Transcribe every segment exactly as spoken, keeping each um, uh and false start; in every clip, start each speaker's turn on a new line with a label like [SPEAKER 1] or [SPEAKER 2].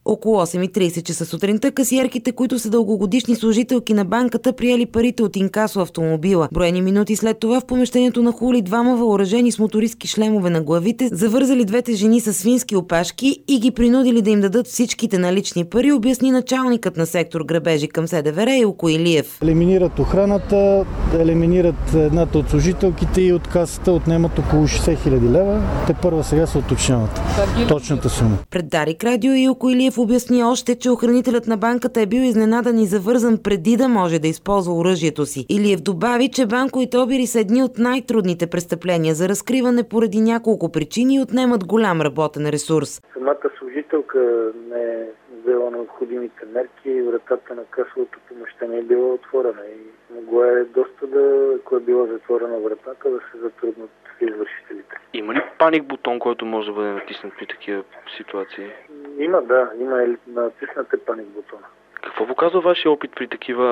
[SPEAKER 1] Около осем и трийсет часа сутринта касиерките, които са дългогодишни служителки на банката, приели парите от инкасо автомобила. Броени минути след това в помещението на Хули двама въоръжени с мотористки шлемове на главите завързали двете жени с свински опашки и ги принудили да им дадат всичките налични пари, обясни началникът на сектор грабежи към СДВР Илко Илиев.
[SPEAKER 2] Елиминират охраната, елиминират едната от служителките и от касата отнемат около шейсет хиляди лева. Те първа сега се уточняват точната сума.
[SPEAKER 1] Пред Дарик Радио Илко Илиев обясни още, че охранителят на банката е бил изненадан и завързан преди да може да използва оръжието си. Илиев добави, че банковите обири са едни от най-трудните престъпления за разкриване поради няколко причини и отнемат голям работен ресурс.
[SPEAKER 3] Самата служителка не е взела необходимите мерки, вратата на касовото помещение е била отворена и могло е доста да, ако е била затворена вратата, да се затруднат извършителите.
[SPEAKER 4] Има ли паник бутон, който може да бъде натиснат при такива ситуации?
[SPEAKER 3] Има, да. Има и натиснат е паник бутона.
[SPEAKER 4] Какво показва вашия опит при такива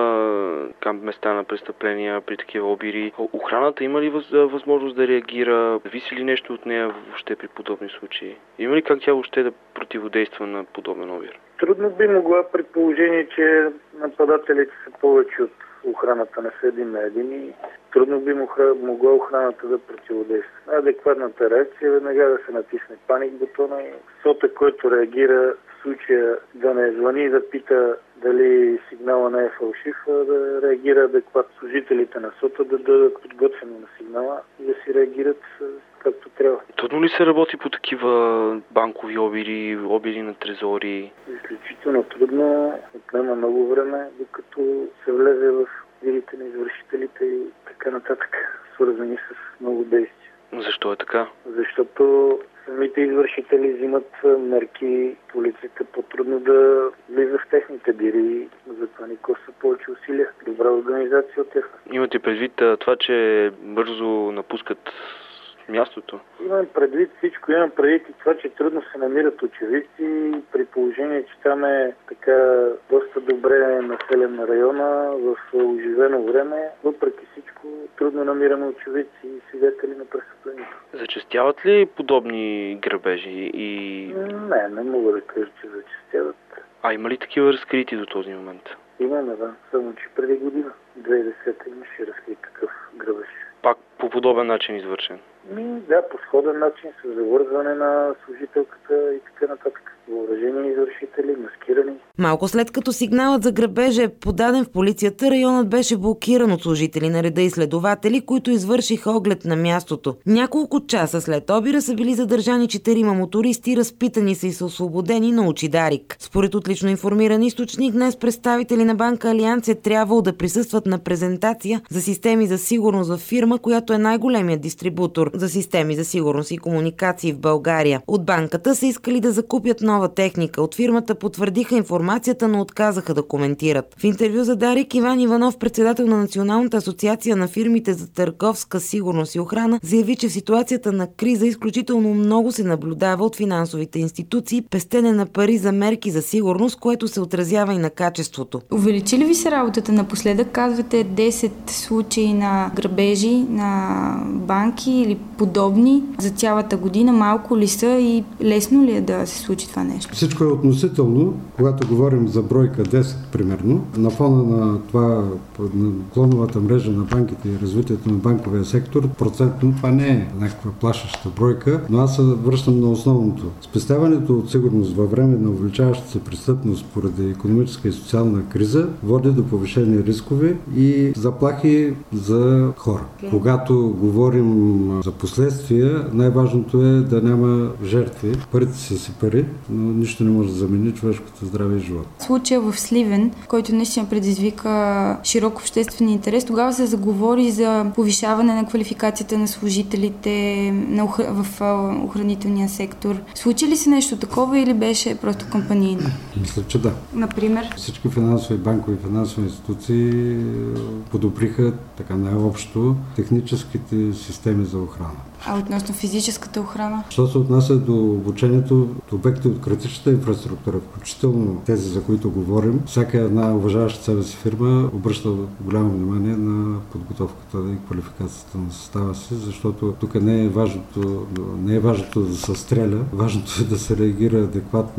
[SPEAKER 4] места на престъпления, при такива обири? Охраната има ли възможност да реагира? Зависи ли нещо от нея въобще при подобни случаи? Има ли как тя въобще да противодейства на подобен обир?
[SPEAKER 3] Трудно би могла, при положение, че нападателите са повече от охраната, не са един на един и трудно би могла охраната да противодейства. Адекватната реакция е веднага да се натисне паник бутона и сота, който реагира в случая да не звъни и да пита дали сигнала не е фалшив, а да реагира адекватно. Служителите на сота да дадат подготвени на сигнала и да си реагират както трябва.
[SPEAKER 4] Трудно ли се работи по такива банкови обири, обири на трезори?
[SPEAKER 3] Изключително трудно, отнема много време, докато се влезе в вирите на извършителите и така нататък, свързани с много действия.
[SPEAKER 4] Защо е така?
[SPEAKER 3] Защото самите извършители взимат мерки, полицията по-трудно да влиза в техните дири, затова ни коста повече усилия. Добра организация от тях.
[SPEAKER 4] Имате предвид това, че бързо напускат мястото?
[SPEAKER 3] Имам предвид всичко. Имам предвид и това, че трудно се намират очевидци, при положение, че там е така доста добре населен района в оживено време. Въпреки всичко, трудно намираме очевидци и свидетели на престъплението.
[SPEAKER 4] Зачестяват ли подобни грабежи? И...
[SPEAKER 3] Не, не мога да кажа, че зачестяват.
[SPEAKER 4] А има ли такива разкрити до този момент?
[SPEAKER 3] Имаме, да. Само, че преди година, две хиляди и десета, имаше разкрит такъв грабеж.
[SPEAKER 4] Пак по подобен начин извършен?
[SPEAKER 3] Ми, да, по сходен начин, с завързване на служителката и така нататък. Въоръжени извършители, маскирани.
[SPEAKER 1] Малко след като сигналът за грабежа е подаден в полицията, районът беше блокиран от служители на реда и следователи, които извършиха оглед на мястото. Няколко часа след обира са били задържани четирима мотористи, разпитани са и са освободени на очи Дарик. Според отлично информиран източник, днес представители на банка Алианс е трябвало да присъстват на презентация за системи за сигурност в фирма, която е най-големият дистрибутор за системи за сигурност и комуникации в България. От банката са искали да закупят нова техника. От фирмата потвърдиха информацията, но отказаха да коментират. В интервю за Дарик Иван Иванов, председател на Националната асоциация на фирмите за търговска сигурност и охрана, заяви, че в ситуацията на криза изключително много се наблюдава от финансовите институции пестене на пари за мерки за сигурност, което се отразява и на качеството.
[SPEAKER 5] Увеличи ли ви се работата напоследък? Казвате десет случаи на грабежи на банки или подобни за цялата година. Малко ли са и лесно ли е да се случи това нещо?
[SPEAKER 6] Всичко е относително. Когато говорим за бройка десет, примерно, на фона на това, на клоновата мрежа на банките и развитието на банковия сектор, процентно това не е някаква плашеща бройка, но аз се връщам на основното. Спестяването от сигурност във време на увеличаваща се престъпност поради икономическа и социална криза води до повишени рискове и заплахи за хора. Okay. Когато говорим за последствия, най-важното е да няма жертви. Парите са си пари, но нищо не може да замени човешкото здраве и живот.
[SPEAKER 5] Случая в Сливен, който наистина предизвика широк обществен интерес, тогава се заговори за повишаване на квалификацията на служителите на ох... в охранителния сектор. Случи ли се нещо такова или беше просто кампанийно?
[SPEAKER 6] Мисля, че да.
[SPEAKER 5] Например?
[SPEAKER 6] Всички финансови, банкови финансови институции подобриха така най-общо техническите системи за охрана.
[SPEAKER 5] А относно физическата охрана?
[SPEAKER 6] Що се отнася до обучението, обекти от критичната инфраструктура, включително тези, за които говорим, всяка една уважаваща себе си фирма обръща голямо внимание на подготовката и квалификацията на състава си, защото тук не е важното, не е важното да се стреля, важното е да се реагира адекватно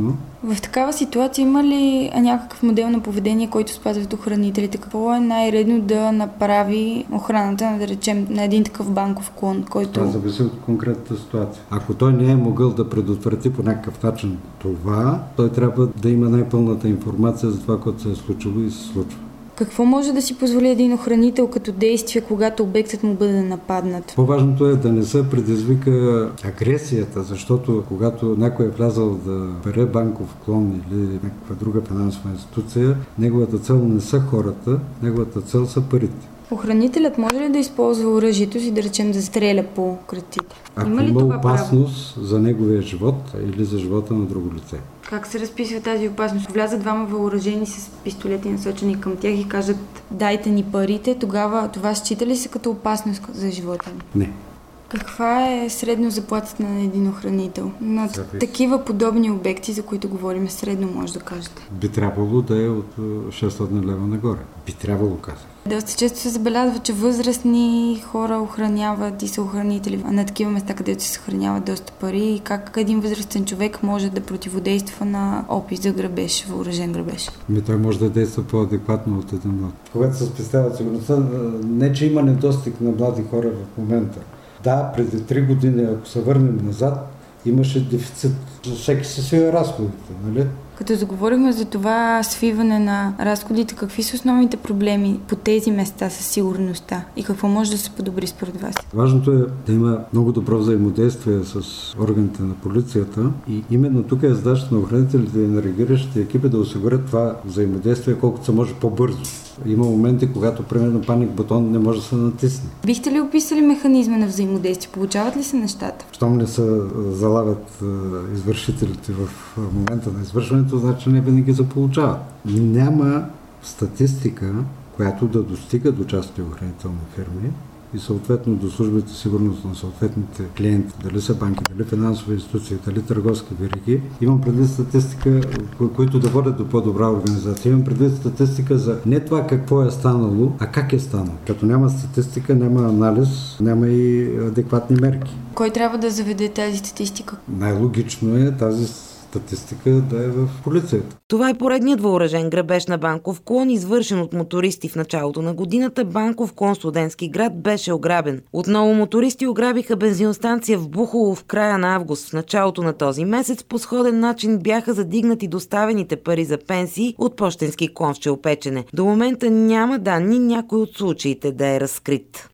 [SPEAKER 5] В такава ситуация има ли някакъв модел на поведение, който спазват охранителите? Какво е най-редно да направи охраната, да речем, на един такъв банков клон, който...
[SPEAKER 6] Това зависи от конкретната ситуация. Ако той не е могъл да предотврати по някакъв начин това, той трябва да има най-пълната информация за това, което се е случило и се случва.
[SPEAKER 5] Какво може да си позволи един охранител като действие, когато обектът му бъде нападнат?
[SPEAKER 6] По-важното е да не се предизвика агресията, защото когато някой е влязал да бере банков клон или някаква друга финансова институция, неговата цел не са хората, неговата цел са парите.
[SPEAKER 5] Охранителят може ли да използва оръжието си, да речем, да стреля по кратите?
[SPEAKER 6] Ако
[SPEAKER 5] има ли
[SPEAKER 6] има
[SPEAKER 5] това
[SPEAKER 6] опасност право за неговия живот или за живота на друго лице?
[SPEAKER 5] Как се разписва тази опасност? Влязат двама въоръжени с пистолети насочени към тях и кажат: дайте ни парите, тогава това счита ли се като опасност за живота ни?
[SPEAKER 6] Не.
[SPEAKER 5] Каква е средно заплатата на един охранител? На
[SPEAKER 6] Зависи.
[SPEAKER 5] Такива подобни обекти, за които говорим, средно може да кажете.
[SPEAKER 6] Би трябвало да е от шестстотин лева нагоре. Би трябвало, казах.
[SPEAKER 5] Доста често се забелязва, че възрастни хора охраняват и са охранители на такива места, където се съхраняват доста пари, и как един възрастен човек може да противодейства на опит за грабеж, въоръжен грабеж.
[SPEAKER 6] Ми той може да действа по-адекватно от един млад. Когато се спестява сигурността, не че има недостиг на млади хора в момента. Да, преди три години, ако се върнем назад, имаше дефицит. За всеки се свива разходите, нали?
[SPEAKER 5] Като заговорихме за това свиване на разходите, какви са основните проблеми по тези места със сигурността и какво може да се подобри според вас?
[SPEAKER 6] Важното е да има много добро взаимодействие с органите на полицията и именно тук е задачата на охранителите и на реагиращите екипи да осигурят това взаимодействие колкото се може по-бързо. Има моменти, когато, примерно, паник бутон не може да се натисне.
[SPEAKER 5] Бихте ли описали механизма на взаимодействие? Получават ли се нещата?
[SPEAKER 6] Щом не се залавят извършителите в момента на извършването, значи не винаги се получават. Няма статистика, която да достига до частни охранителни фирми и съответно до службите сигурност на съответните клиенти, дали са банки, дали финансови институции, дали търговски вериги. Имам предвид статистика, които да водят до по-добра организация. Имам предвид статистика за не това какво е станало, а как е станало. Като няма статистика, няма анализ, няма и адекватни мерки.
[SPEAKER 5] Кой трябва да заведе тази статистика?
[SPEAKER 6] Най-логично е тази статистика да е в полицията.
[SPEAKER 1] Това е поредният въоръжен грабеж на банков клон, извършен от мотористи в началото на годината. Банков клон Студентски град беше ограбен. Отново мотористи ограбиха бензиностанция в Бухово в края на август. В началото на този месец по сходен начин бяха задигнати доставените пари за пенсии от пощенски клон в Челпечене. До момента няма данни някой от случаите да е разкрит.